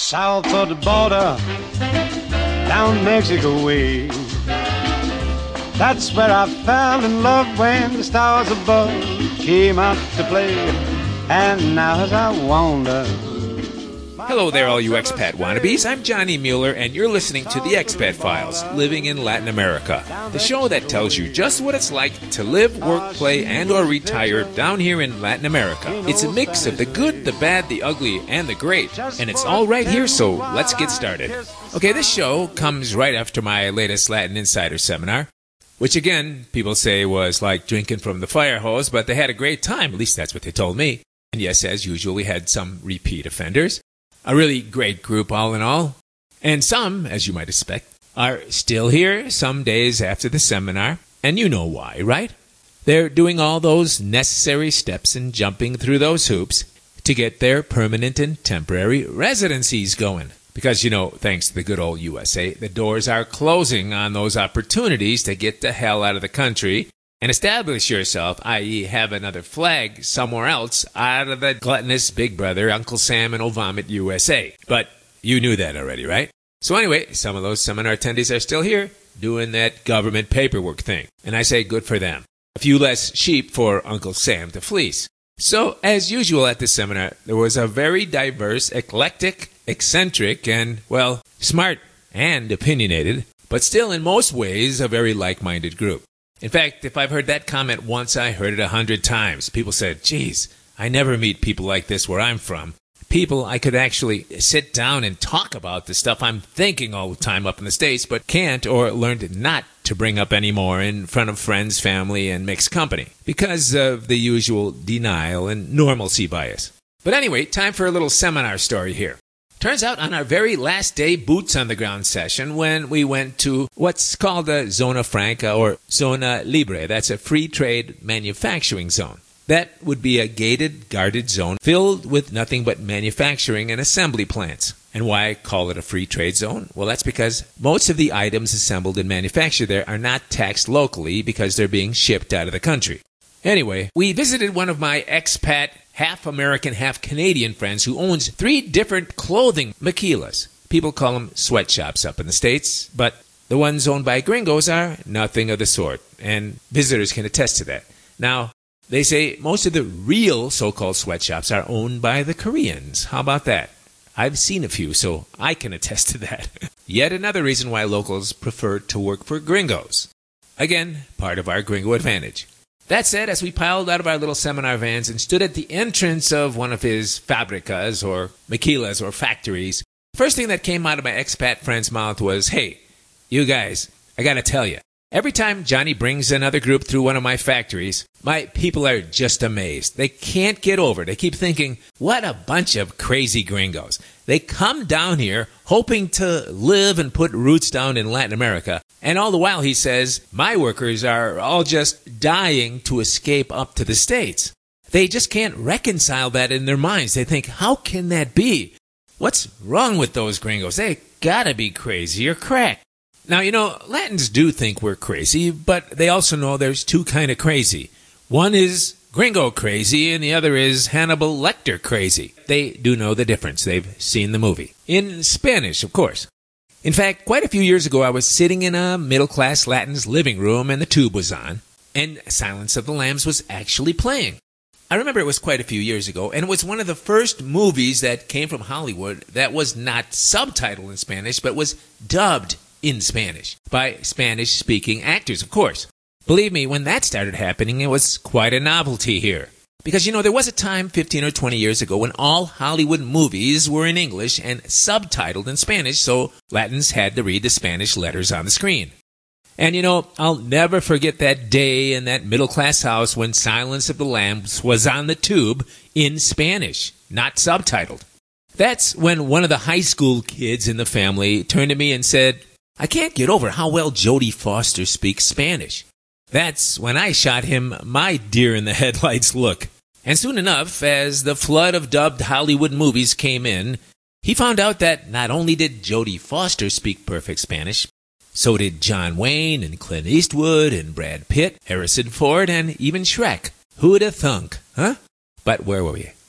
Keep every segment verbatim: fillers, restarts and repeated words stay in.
south of the border, down Mexico way. That's where I fell in love when the stars above came out to play. And now as I wander... Hello there, all you expat wannabes. I'm Johnny Mueller, and you're listening to The Expat Files, Living in Latin America, the show that tells you just what it's like to live, work, play, and or retire down here in Latin America. It's a mix of the good, the bad, the ugly, and the great, and it's all right here, so let's get started. Okay, this show comes right after my latest Latin Insider seminar, which again, people say was like drinking from the fire hose, but they had a great time, at least that's what they told me. And yes, as usual, we had some repeat offenders. A really great group all in all. And some, as you might expect, are still here some days after the seminar. And you know why, right? They're doing all those necessary steps and jumping through those hoops to get their permanent and temporary residencies going. Because, you know, thanks to the good old U S A, the doors are closing on those opportunities to get the hell out of the country and establish yourself, that is have another flag somewhere else out of the gluttonous Big Brother, Uncle Sam and Ovomit U S A. But you knew that already, right? So anyway, some of those seminar attendees are still here doing that government paperwork thing. And I say good for them. A few less sheep for Uncle Sam to fleece. So, as usual at the seminar, there was a very diverse, eclectic, eccentric, and, well, smart and opinionated, but still in most ways a very like-minded group. In fact, if I've heard that comment once, I heard it a hundred times. People said, geez, I never meet people like this where I'm from. People I could actually sit down and talk about the stuff I'm thinking all the time up in the States, but can't or learned not to bring up anymore in front of friends, family, and mixed company because of the usual denial and normalcy bias. But anyway, time for a little seminar story here. Turns out on our very last day boots on the ground session when we went to what's called a Zona Franca or Zona Libre. That's a free trade manufacturing zone. That would be a gated, guarded zone filled with nothing but manufacturing and assembly plants. And why call it a free trade zone? Well, that's because most of the items assembled and manufactured there are not taxed locally because they're being shipped out of the country. Anyway, we visited one of my expat half American, half Canadian friends who owns three different clothing maquilas. People call them sweatshops up in the States, but the ones owned by gringos are nothing of the sort, and visitors can attest to that. Now, they say most of the real so-called sweatshops are owned by the Koreans. How about that? I've seen a few, so I can attest to that. Yet another reason why locals prefer to work for gringos. Again, part of our gringo advantage. That said, as we piled out of our little seminar vans and stood at the entrance of one of his fabricas or maquilas or factories, the first thing that came out of my expat friend's mouth was, hey, you guys, I gotta tell you, every time Johnny brings another group through one of my factories, my people are just amazed. They can't get over it. They keep thinking, what a bunch of crazy gringos. They come down here hoping to live and put roots down in Latin America. And all the while, he says, my workers are all just dying to escape up to the States. They just can't reconcile that in their minds. They think, how can that be? What's wrong with those gringos? They gotta be crazy or crack. Now, you know, Latins do think we're crazy, but they also know there's two kind of crazy. One is gringo crazy, and the other is Hannibal Lecter crazy. They do know the difference. They've seen the movie. In Spanish, of course. In fact, quite a few years ago, I was sitting in a middle-class Latin's living room, and the tube was on, and Silence of the Lambs was actually playing. I remember it was quite a few years ago, and it was one of the first movies that came from Hollywood that was not subtitled in Spanish, but was dubbed in Spanish by Spanish-speaking actors, of course. Believe me, when that started happening, it was quite a novelty here. Because, you know, there was a time fifteen or twenty years ago when all Hollywood movies were in English and subtitled in Spanish, so Latins had to read the Spanish letters on the screen. And, you know, I'll never forget that day in that middle-class house when Silence of the Lambs was on the tube in Spanish, not subtitled. That's when one of the high school kids in the family turned to me and said, I can't get over how well Jodie Foster speaks Spanish. That's when I shot him my deer-in-the-headlights look. And soon enough, as the flood of dubbed Hollywood movies came in, he found out that not only did Jodie Foster speak perfect Spanish, so did John Wayne and Clint Eastwood and Brad Pitt, Harrison Ford, and even Shrek. Who'd have thunk, huh? But where were we?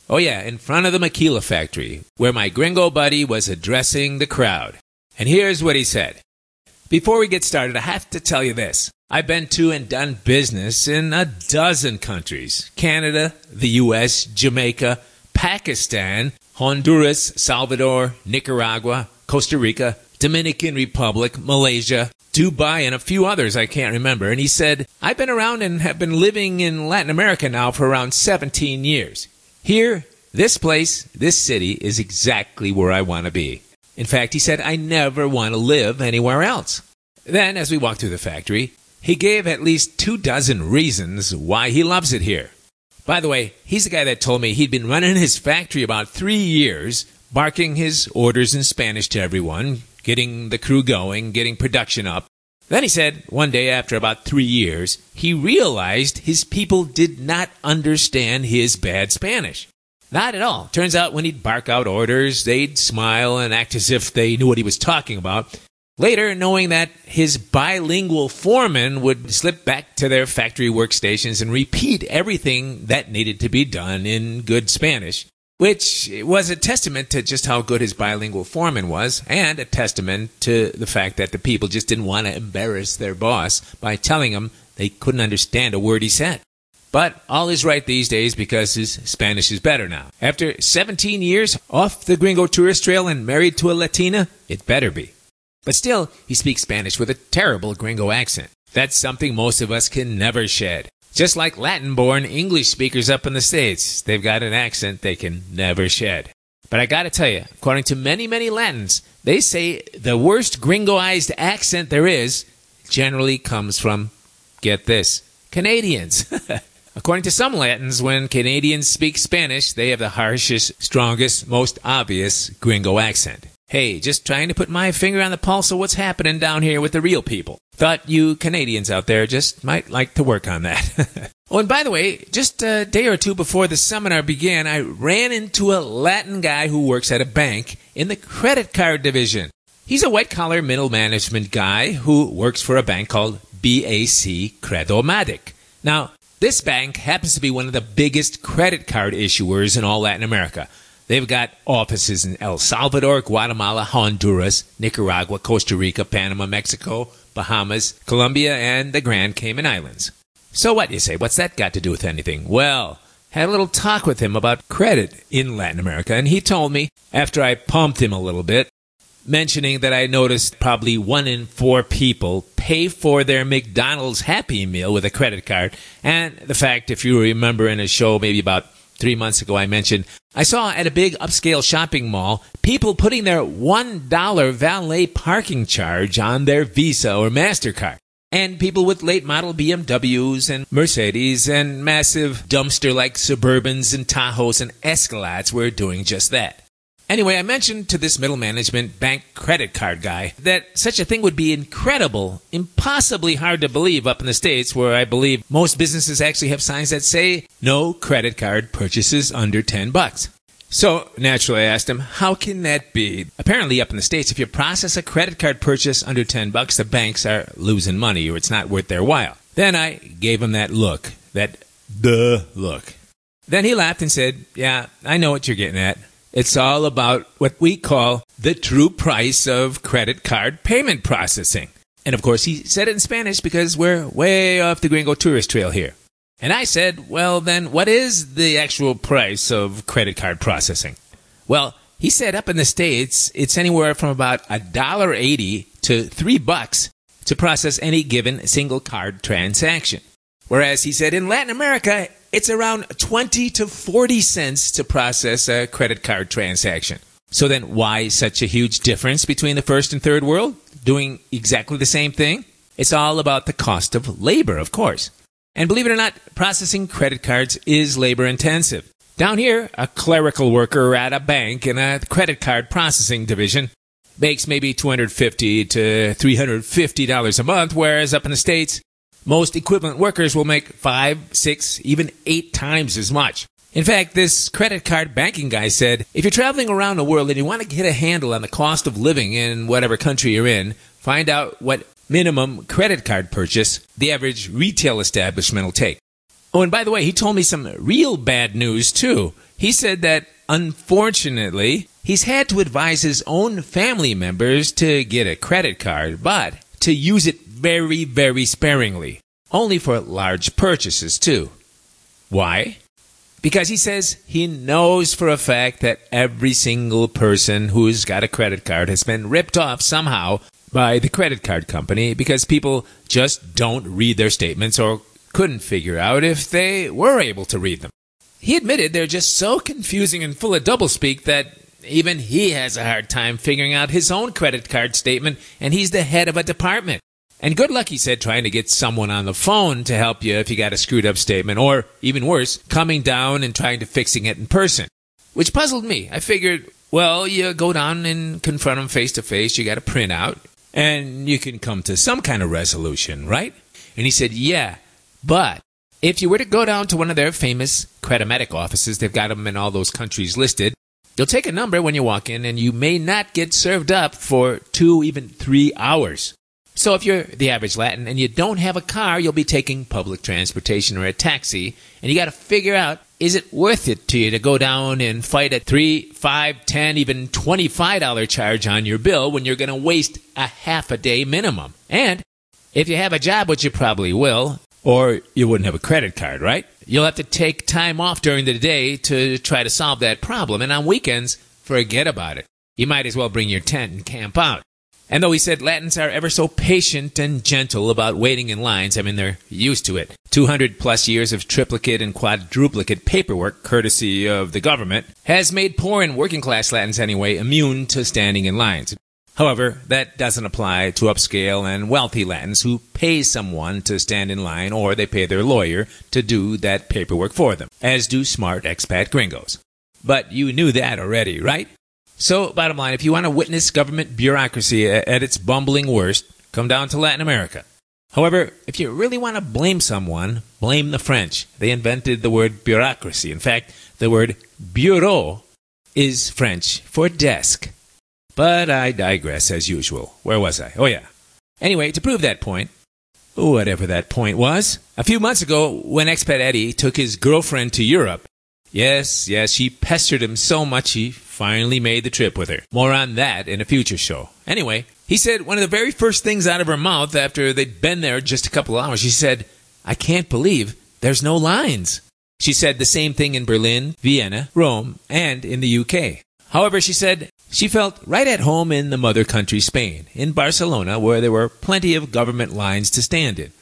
Oh yeah, in front of the maquila factory, where my gringo buddy was addressing the crowd. And here's what he said. Before we get started, I have to tell you this. I've been to and done business in a dozen countries. Canada, the U S, Jamaica, Pakistan, Honduras, Salvador, Nicaragua, Costa Rica, Dominican Republic, Malaysia, Dubai, and a few others I can't remember. And he said, I've been around and have been living in Latin America now for around seventeen years. Here, this place, this city is exactly where I want to be. In fact, he said, I never want to live anywhere else. Then, as we walked through the factory, he gave at least two dozen reasons why he loves it here. By the way, he's the guy that told me he'd been running his factory about three years, barking his orders in Spanish to everyone, getting the crew going, getting production up. Then he said, one day after about three years, he realized his people did not understand his bad Spanish. Not at all. Turns out when he'd bark out orders, they'd smile and act as if they knew what he was talking about. Later, knowing that his bilingual foreman would slip back to their factory workstations and repeat everything that needed to be done in good Spanish, which was a testament to just how good his bilingual foreman was, and a testament to the fact that the people just didn't want to embarrass their boss by telling him they couldn't understand a word he said. But all is right these days because his Spanish is better now. After seventeen years off the Gringo Tourist Trail and married to a Latina, it better be. But still, he speaks Spanish with a terrible gringo accent. That's something most of us can never shed. Just like Latin-born English speakers up in the States, they've got an accent they can never shed. But I gotta tell you, according to many, many Latins, they say the worst gringoized accent there is generally comes from, get this, Canadians. According to some Latins, when Canadians speak Spanish, they have the harshest, strongest, most obvious gringo accent. Hey, just trying to put my finger on the pulse of what's happening down here with the real people. Thought you Canadians out there just might like to work on that. Oh, and by the way, just a day or two before the seminar began, I ran into a Latin guy who works at a bank in the credit card division. He's a white-collar middle management guy who works for a bank called B A C Credomatic. Now, this bank happens to be one of the biggest credit card issuers in all Latin America. They've got offices in El Salvador, Guatemala, Honduras, Nicaragua, Costa Rica, Panama, Mexico, Bahamas, Colombia, and the Grand Cayman Islands. So what, you say? What's that got to do with anything? Well, had a little talk with him about credit in Latin America, and he told me, after I pumped him a little bit, mentioning that I noticed probably one in four people pay for their McDonald's Happy Meal with a credit card, and the fact, if you remember in a show maybe about three months ago I mentioned, I saw at a big upscale shopping mall people putting their one dollar valet parking charge on their Visa or MasterCard. And people with late model B M Ws and Mercedes and massive dumpster-like Suburbans and Tahoes and Escalades were doing just that. Anyway, I mentioned to this middle management bank credit card guy that such a thing would be incredible, impossibly hard to believe up in the States, where I believe most businesses actually have signs that say no credit card purchases under ten bucks. So, naturally, I asked him, how can that be? Apparently, up in the States, if you process a credit card purchase under ten bucks, the banks are losing money or it's not worth their while. Then I gave him that look, that duh look. Then he laughed and said, yeah, I know what you're getting at. It's all about what we call the true price of credit card payment processing. And of course, he said it in Spanish because we're way off the Gringo Tourist Trail here. And I said, well, then what is the actual price of credit card processing? Well, he said up in the States, it's anywhere from about one dollar eighty to three bucks to process any given single card transaction. Whereas he said in Latin America, it's around twenty to forty cents to process a credit card transaction. So then why such a huge difference between the first and third world doing exactly the same thing? It's all about the cost of labor, of course. And believe it or not, processing credit cards is labor intensive. Down here, a clerical worker at a bank in a credit card processing division makes maybe two hundred fifty to three hundred fifty dollars a month, whereas up in the States, most equivalent workers will make five, six, even eight times as much. In fact, this credit card banking guy said, if you're traveling around the world and you want to get a handle on the cost of living in whatever country you're in, find out what minimum credit card purchase the average retail establishment will take. Oh, and by the way, he told me some real bad news, too. He said that, unfortunately, he's had to advise his own family members to get a credit card, but to use it very, very sparingly. Only for large purchases, too. Why? Because he says he knows for a fact that every single person who's got a credit card has been ripped off somehow by the credit card company because people just don't read their statements or couldn't figure out if they were able to read them. He admitted they're just so confusing and full of doublespeak that even he has a hard time figuring out his own credit card statement, and he's the head of a department. And good luck, he said, trying to get someone on the phone to help you if you got a screwed-up statement, or, even worse, coming down and trying to fixing it in person. Which puzzled me. I figured, well, you go down and confront them face-to-face, you got a printout, and you can come to some kind of resolution, right? And he said, yeah, but if you were to go down to one of their famous Credimedic offices, they've got them in all those countries listed, you'll take a number when you walk in, and you may not get served up for two, even three hours. So if you're the average Latin and you don't have a car, you'll be taking public transportation or a taxi, and you got to figure out, is it worth it to you to go down and fight a three, five, ten, even twenty-five dollars charge on your bill when you're going to waste a half a day minimum? And if you have a job, which you probably will, or you wouldn't have a credit card, right? You'll have to take time off during the day to try to solve that problem, and on weekends, forget about it. You might as well bring your tent and camp out. And though he said Latins are ever so patient and gentle about waiting in lines, I mean, they're used to it. two hundred plus years of triplicate and quadruplicate paperwork, courtesy of the government, has made poor and working-class Latins anyway immune to standing in lines. However, that doesn't apply to upscale and wealthy Latins who pay someone to stand in line, or they pay their lawyer to do that paperwork for them, as do smart expat gringos. But you knew that already, right? So, bottom line, if you want to witness government bureaucracy at its bumbling worst, come down to Latin America. However, if you really want to blame someone, blame the French. They invented the word bureaucracy. In fact, the word bureau is French for desk. But I digress as usual. Where was I? Oh, yeah. Anyway, to prove that point, whatever that point was, a few months ago when expat Eddie took his girlfriend to Europe, yes, yes, she pestered him so much he finally made the trip with her. More on that in a future show. Anyway, he said one of the very first things out of her mouth after they'd been there just a couple hours, she said, I can't believe there's no lines. She said the same thing in Berlin, Vienna, Rome, and in the U K. However, she said she felt right at home in the mother country, Spain, in Barcelona, where there were plenty of government lines to stand in.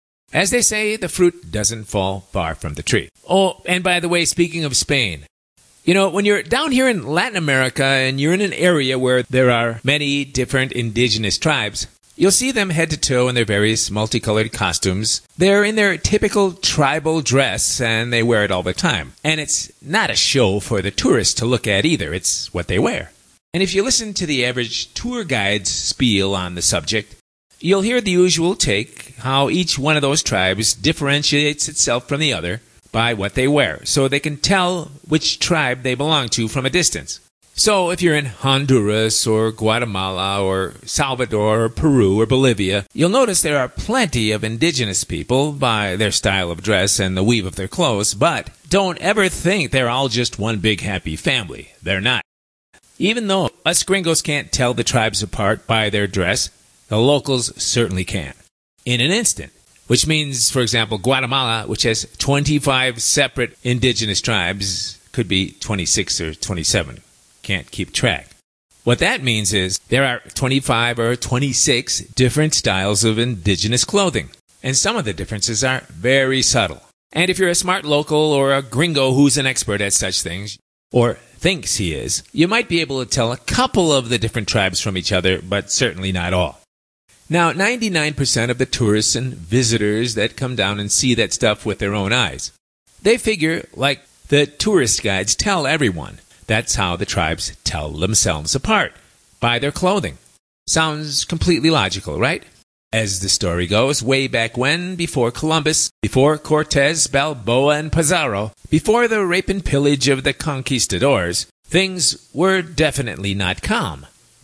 As they say, the fruit doesn't fall far from the tree. Oh, and by the way, speaking of Spain, you know, when you're down here in Latin America and you're in an area where there are many different indigenous tribes, you'll see them head to toe in their various multicolored costumes. They're in their typical tribal dress, and they wear it all the time. And it's not a show for the tourists to look at either. It's what they wear. And if you listen to the average tour guide's spiel on the subject, you'll hear the usual take, how each one of those tribes differentiates itself from the other by what they wear, so they can tell which tribe they belong to from a distance. So if you're in Honduras or Guatemala or Salvador or Peru or Bolivia, you'll notice there are plenty of indigenous people by their style of dress and the weave of their clothes, but don't ever think they're all just one big happy family. They're not. Even though us gringos can't tell the tribes apart by their dress, the locals certainly can. In an instant. Which means, for example, Guatemala, which has twenty-five separate indigenous tribes, could be twenty-six or twenty-seven. Can't keep track. What that means is there are twenty-five or twenty-six different styles of indigenous clothing. And some of the differences are very subtle. And if you're a smart local or a gringo who's an expert at such things, or thinks he is, you might be able to tell a couple of the different tribes from each other, but certainly not all. Now, ninety-nine percent of the tourists and visitors that come down and see that stuff with their own eyes, they figure, like the tourist guides tell everyone, that's how the tribes tell themselves apart, by their clothing. Sounds completely logical, right? As the story goes, way back when, before Columbus, before Cortez, Balboa, and Pizarro, before the rape and pillage of the conquistadors, things were definitely not calm.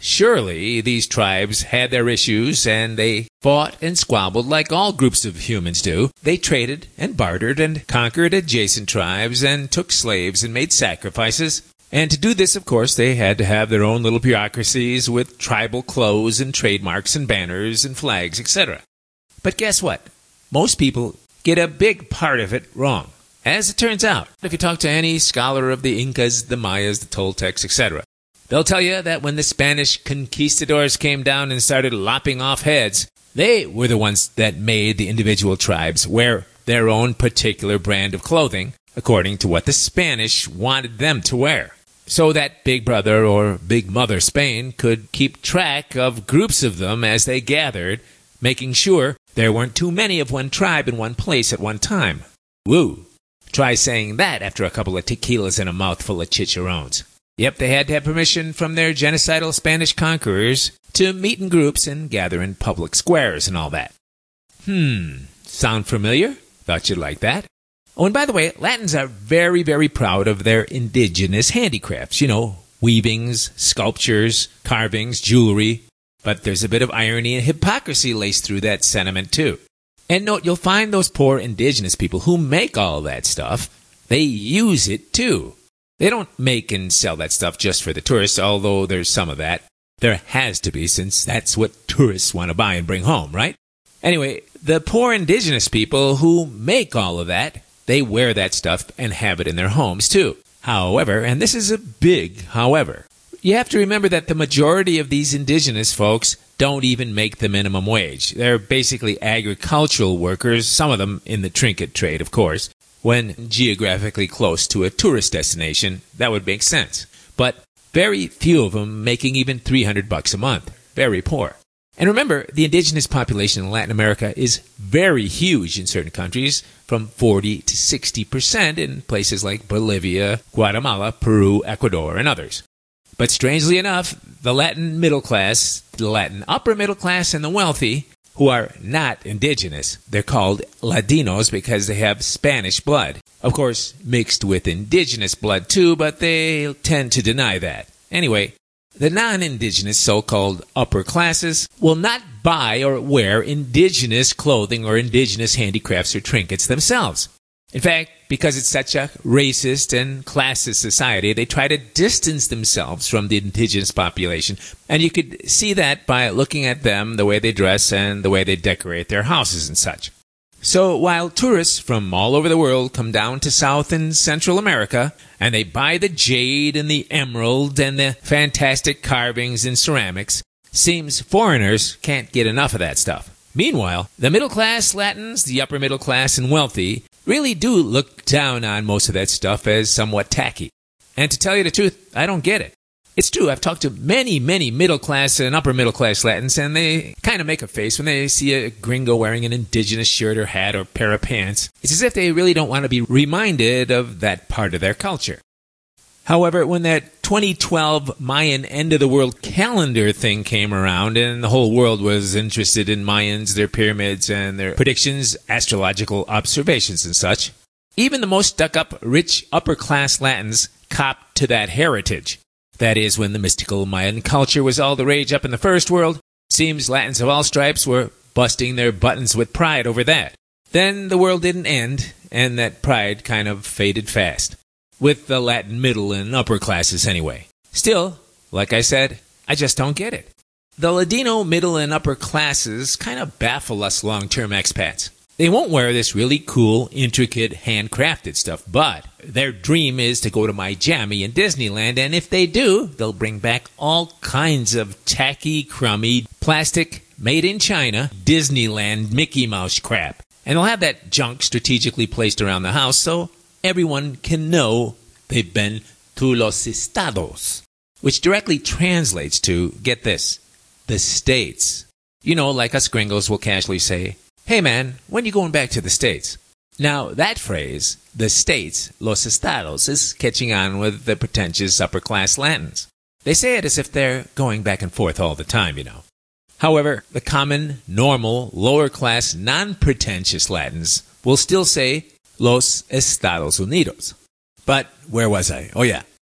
Surely these tribes had their issues and they fought and squabbled like all groups of humans do. They traded and bartered and conquered adjacent tribes and took slaves and made sacrifices. And to do this, of course, they had to have their own little bureaucracies with tribal clothes and trademarks and banners and flags, et cetera. But guess what? Most people get a big part of it wrong. As it turns out, if you talk to any scholar of the Incas, the Mayas, the Toltecs, et cetera, they'll tell you that when the Spanish conquistadors came down and started lopping off heads, they were the ones that made the individual tribes wear their own particular brand of clothing according to what the Spanish wanted them to wear. So that Big Brother or Big Mother Spain could keep track of groups of them as they gathered, making sure there weren't too many of one tribe in one place at one time. Woo! Try saying that after a couple of tequilas and a mouthful of chicharrones. Yep, they had to have permission from their genocidal Spanish conquerors to meet in groups and gather in public squares and all that. Hmm, sound familiar? Thought you'd like that. Oh, and by the way, Latins are very, very proud of their indigenous handicrafts. You know, weavings, sculptures, carvings, jewelry. But there's a bit of irony and hypocrisy laced through that sentiment, too. And note, you'll find those poor indigenous people who make all that stuff, they use it, too. They don't make and sell that stuff just for the tourists, although there's some of that. There has to be, since that's what tourists want to buy and bring home, right? Anyway, the poor indigenous people who make all of that, they wear that stuff and have it in their homes, too. However, and this is a big however, you have to remember that the majority of these indigenous folks don't even make the minimum wage. They're basically agricultural workers, some of them in the trinket trade, of course. When geographically close to a tourist destination, that would make sense. But very few of them making even three hundred bucks a month. Very poor. And remember, the indigenous population in Latin America is very huge in certain countries, from forty to sixty percent in places like Bolivia, Guatemala, Peru, Ecuador, and others. But strangely enough, the Latin middle class, the Latin upper middle class, and the wealthy, who are not indigenous, they're called Latinos because they have Spanish blood. Of course, mixed with indigenous blood too, but they tend to deny that. Anyway, the non-indigenous so-called upper classes will not buy or wear indigenous clothing or indigenous handicrafts or trinkets themselves. In fact, because it's such a racist and classist society, they try to distance themselves from the indigenous population. And you could see that by looking at them, the way they dress and the way they decorate their houses and such. So while tourists from all over the world come down to South and Central America, and they buy the jade and the emerald and the fantastic carvings and ceramics, seems foreigners can't get enough of that stuff. Meanwhile, the middle-class Latins, the upper middle class and wealthy, really do look down on most of that stuff as somewhat tacky. And to tell you the truth, I don't get it. It's true, I've talked to many, many middle-class and upper-middle-class Latins, and they kind of make a face when they see a gringo wearing an indigenous shirt or hat or pair of pants. It's as if they really don't want to be reminded of that part of their culture. However, when that twenty twelve Mayan end-of-the-world calendar thing came around and the whole world was interested in Mayans, their pyramids, and their predictions, astrological observations and such, even the most stuck-up, rich, upper-class Latins copped to that heritage. That is, when the mystical Mayan culture was all the rage up in the first world, seems Latins of all stripes were busting their buttons with pride over that. Then the world didn't end, and that pride kind of faded fast. With the Latin middle and upper classes anyway. Still, like I said, I just don't get it. The Ladino middle and upper classes kind of baffle us long-term expats. They won't wear this really cool, intricate, handcrafted stuff, but their dream is to go to Miami and Disneyland, and if they do, they'll bring back all kinds of tacky, crummy, plastic, made-in-China, Disneyland Mickey Mouse crap. And they'll have that junk strategically placed around the house so everyone can know they've been to los estados, which directly translates to, get this, the States. You know, like us gringos will casually say, "Hey man, when you going back to the States?" Now, that phrase, the States, los estados, is catching on with the pretentious upper-class Latins. They say it as if they're going back and forth all the time, you know. However, the common, normal, lower-class, non-pretentious Latins will still say Los Estados Unidos. But where was I? Oh yeah.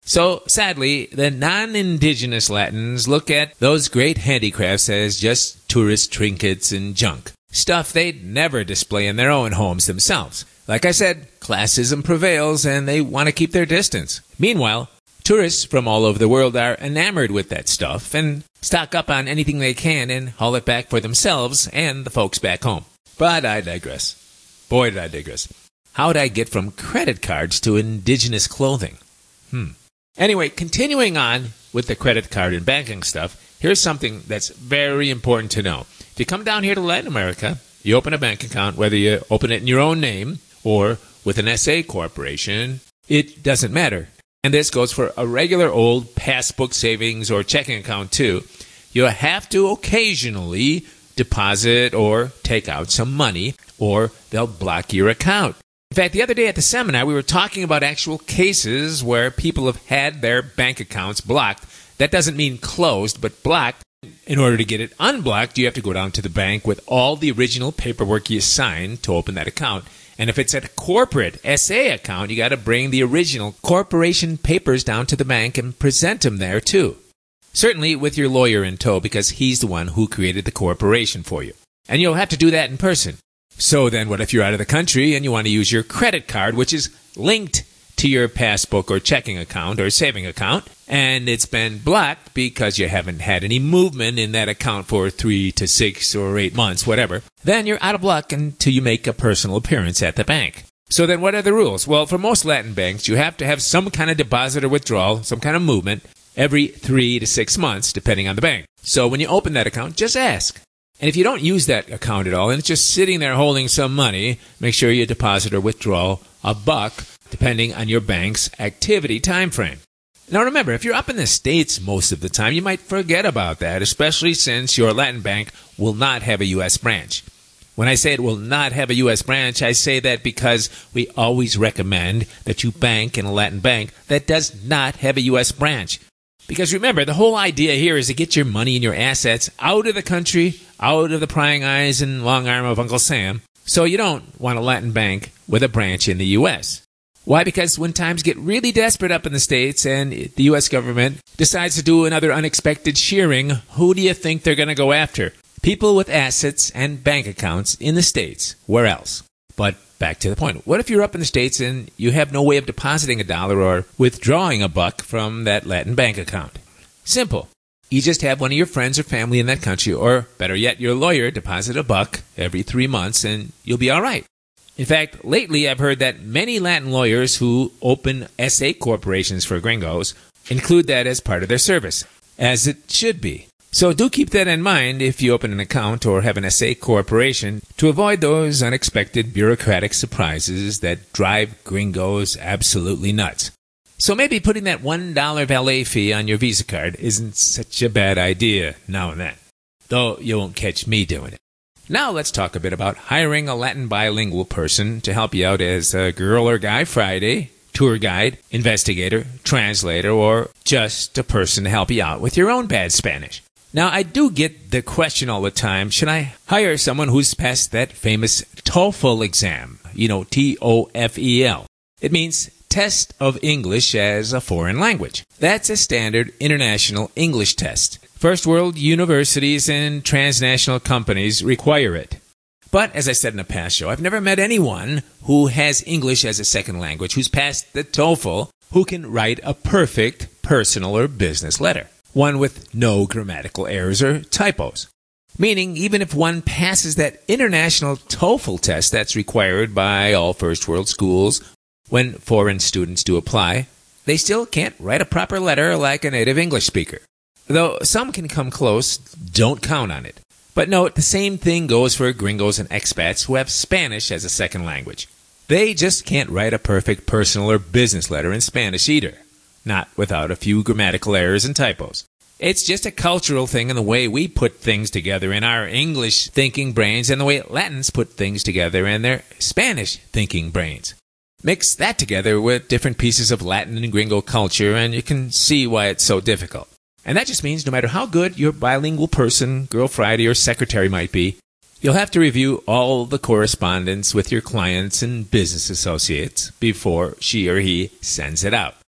So, sadly, the non-indigenous Latins look at those great handicrafts as just tourist trinkets and junk. Stuff they'd never display in their own homes themselves. Like I said, classism prevails and they want to keep their distance. Meanwhile, tourists from all over the world are enamored with that stuff and stock up on anything they can and haul it back for themselves and the folks back home. But I digress. Boy, did I digress. How'd I get from credit cards to indigenous clothing? Hmm. Anyway, continuing on with the credit card and banking stuff, here's something that's very important to know. If you come down here to Latin America, you open a bank account, whether you open it in your own name or with an S A corporation, it doesn't matter. And this goes for a regular old passbook savings or checking account too. You have to occasionally deposit or take out some money, or they'll block your account. In fact, the other day at the seminar, we were talking about actual cases where people have had their bank accounts blocked. That doesn't mean closed, but blocked. In order to get it unblocked, you have to go down to the bank with all the original paperwork you signed to open that account. And if it's a corporate S A account, you got to bring the original corporation papers down to the bank and present them there too. Certainly with your lawyer in tow, because he's the one who created the corporation for you. And you'll have to do that in person. So then what if you're out of the country and you want to use your credit card, which is linked to your passbook or checking account or saving account, and it's been blocked because you haven't had any movement in that account for three to six or eight months, whatever, then you're out of luck until you make a personal appearance at the bank. So then what are the rules? Well, for most Latin banks, you have to have some kind of deposit or withdrawal, some kind of movement, every three to six months, depending on the bank. So when you open that account, just ask. And if you don't use that account at all, and it's just sitting there holding some money, make sure you deposit or withdraw a buck, depending on your bank's activity time frame. Now remember, if you're up in the States most of the time, you might forget about that, especially since your Latin bank will not have a U S branch. When I say it will not have a U S branch, I say that because we always recommend that you bank in a Latin bank that does not have a U S branch. Because remember, the whole idea here is to get your money and your assets out of the country, out of the prying eyes and long arm of Uncle Sam. So you don't want a Latin bank with a branch in the U S. Why? Because when times get really desperate up in the States and the U S government decides to do another unexpected shearing, who do you think they're going to go after? People with assets and bank accounts in the States. Where else? But back to the point. What if you're up in the States and you have no way of depositing a dollar or withdrawing a buck from that Latin bank account? Simple. You just have one of your friends or family in that country, or better yet, your lawyer deposit a buck every three months and you'll be all right. In fact, lately I've heard that many Latin lawyers who open S A corporations for gringos include that as part of their service, as it should be. So do keep that in mind if you open an account or have an S A corporation to avoid those unexpected bureaucratic surprises that drive gringos absolutely nuts. So maybe putting that one dollar valet fee on your Visa card isn't such a bad idea now and then, though you won't catch me doing it. Now let's talk a bit about hiring a Latin bilingual person to help you out as a Girl or Guy Friday, tour guide, investigator, translator, or just a person to help you out with your own bad Spanish. Now, I do get the question all the time, should I hire someone who's passed that famous TOEFL exam? You know, T O F E L. It means Test of English as a Foreign Language. That's a standard international English test. First world universities and transnational companies require it. But, as I said in a past show, I've never met anyone who has English as a second language who's passed the TOEFL who can write a perfect personal or business letter. One with no grammatical errors or typos. Meaning, even if one passes that international TOEFL test that's required by all first world schools when foreign students do apply, they still can't write a proper letter like a native English speaker. Though some can come close, don't count on it. But note, the same thing goes for gringos and expats who have Spanish as a second language. They just can't write a perfect personal or business letter in Spanish either. Not without a few grammatical errors and typos. It's just a cultural thing in the way we put things together in our English-thinking brains and the way Latins put things together in their Spanish-thinking brains. Mix that together with different pieces of Latin and gringo culture and you can see why it's so difficult. And that just means no matter how good your bilingual person, Girl Friday, or secretary might be, you'll have to review all the correspondence with your clients and business associates before she or he sends it out.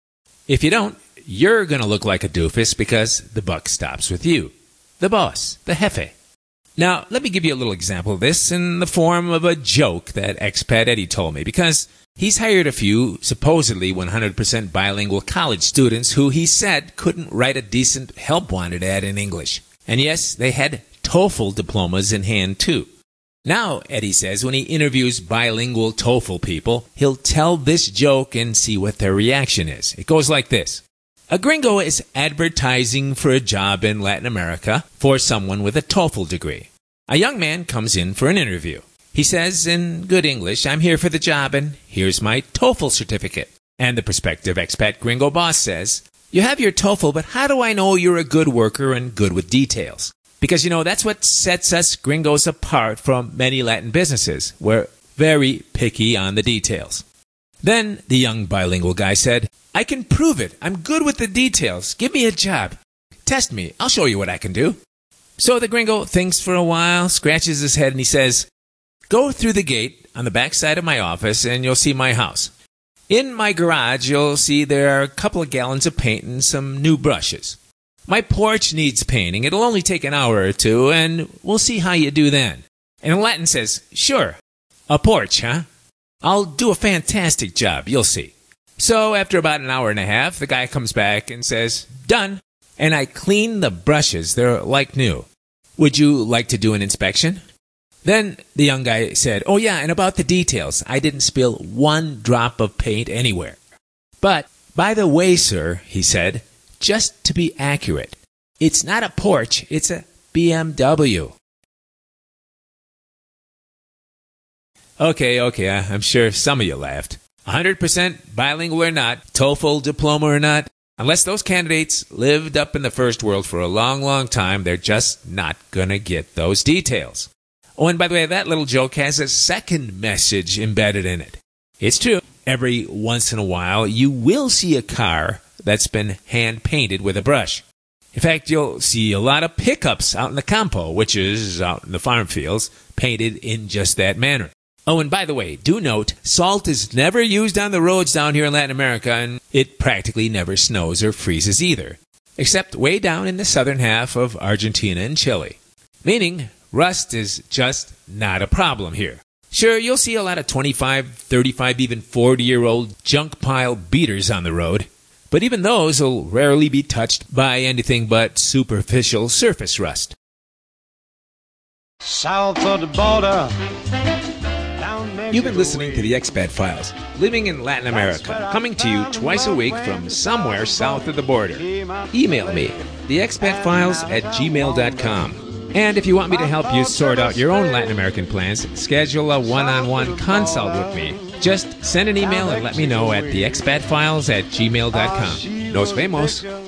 If you don't, you're going to look like a doofus because the buck stops with you, the boss, the jefe. Now, let me give you a little example of this in the form of a joke that expat Eddie told me, because he's hired a few supposedly one hundred percent bilingual college students who he said couldn't write a decent help wanted ad in English. And yes, they had TOEFL diplomas in hand too. Now, Eddie says, when he interviews bilingual TOEFL people, he'll tell this joke and see what their reaction is. It goes like this. A gringo is advertising for a job in Latin America for someone with a TOEFL degree. A young man comes in for an interview. He says in good English, "I'm here for the job and here's my TOEFL certificate." And the prospective expat gringo boss says, "You have your TOEFL, but how do I know you're a good worker and good with details?" Because, you know, that's what sets us gringos apart from many Latin businesses. We're very picky on the details. Then the young bilingual guy said, "I can prove it. I'm good with the details. Give me a job. Test me. I'll show you what I can do." So the gringo thinks for a while, scratches his head, and he says, "Go through the gate on the back side of my office and you'll see my house. In my garage, you'll see there are a couple of gallons of paint and some new brushes. My porch needs painting. It'll only take an hour or two, and we'll see how you do then." And in Latin says, "Sure, a porch, huh? I'll do a fantastic job, you'll see." So after about an hour and a half, the guy comes back and says, "Done. And I cleaned the brushes. They're like new. Would you like to do an inspection?" Then the young guy said, "Oh yeah, and about the details. I didn't spill one drop of paint anywhere. But, by the way, sir," he said, "just to be accurate, it's not a porch, it's a B M W." Okay, okay, I'm sure some of you laughed. one hundred percent bilingual or not, TOEFL diploma or not, unless those candidates lived up in the first world for a long, long time, they're just not going to get those details. Oh, and by the way, that little joke has a second message embedded in it. It's true. Every once in a while, you will see a car that's been hand-painted with a brush. In fact, you'll see a lot of pickups out in the campo, which is out in the farm fields, painted in just that manner. Oh, and by the way, do note, salt is never used on the roads down here in Latin America, and it practically never snows or freezes either, except way down in the southern half of Argentina and Chile. Meaning, rust is just not a problem here. Sure, you'll see a lot of twenty-five, thirty-five, even forty-year-old junk pile beaters on the road, but even those will rarely be touched by anything but superficial surface rust. South of the border. You've been listening to the Expat Files, living in Latin America, coming to you twice a week from somewhere south of the border. Email me, the expat files at gmail dot com. And if you want me to help you sort out your own Latin American plans, schedule a one-on-one consult with me. Just send an email and let me know at the expat files at gmail dot com. Nos vemos.